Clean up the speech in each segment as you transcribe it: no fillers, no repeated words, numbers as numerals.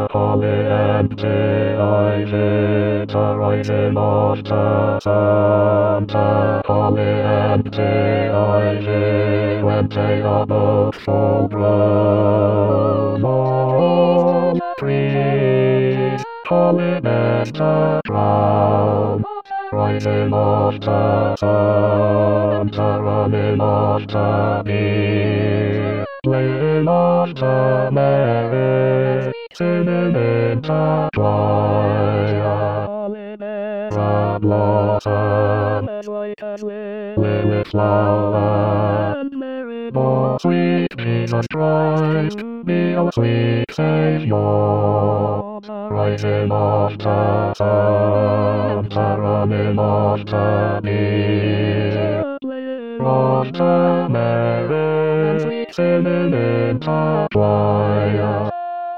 holy empty eyes, the rising of the sun, the holy empty eyes, when they are both full grown. All trees, holiness the crown, rising of the sun, the running of the deer, playing of the merry, singing in the twilight. The blossom as white as lily flower, and Mary, the sweet Jesus Christ, be our sweet Savior. The rising of the sun, the running of the deer, playing of the merry, and sweet singing in the twilight.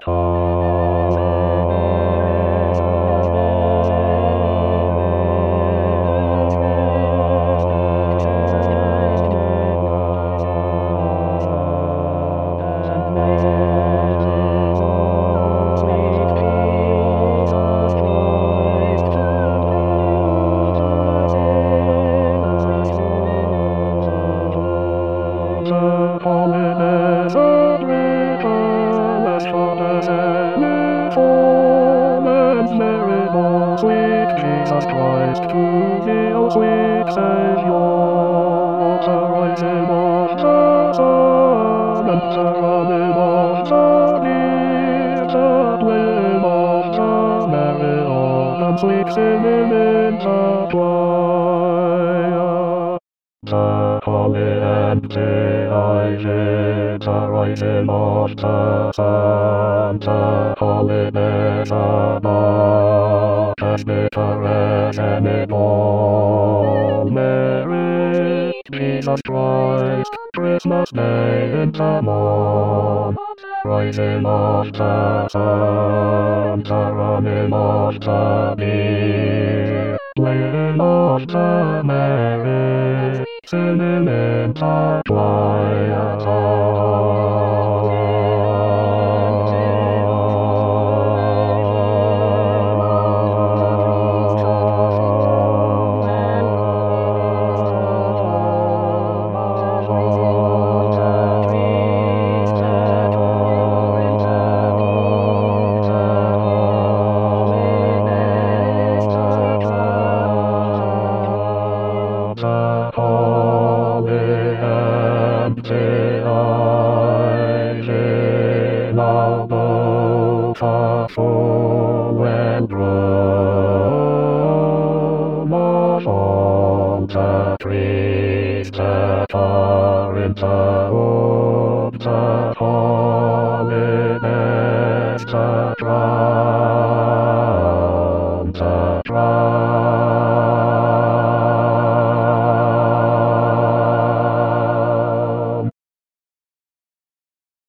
The holiness of little as short as any form, and Mary, the sweet Jesus Christ, to be our sweet Savior. The rising of the sun, and the running of the deer, the playing of the merry old, and sweet singing in the twilight. The holy empty eyes, the rising of the sun, the holiness above, as bitter as any ball. Mary, Jesus Christ, Christmas Day in the morn, rising of the sun, the running of the deer, playing of the merry, singing in the twilight. The holy empty eyes now both are full and grown of all the trees that are in the wood, the holiness, the drown,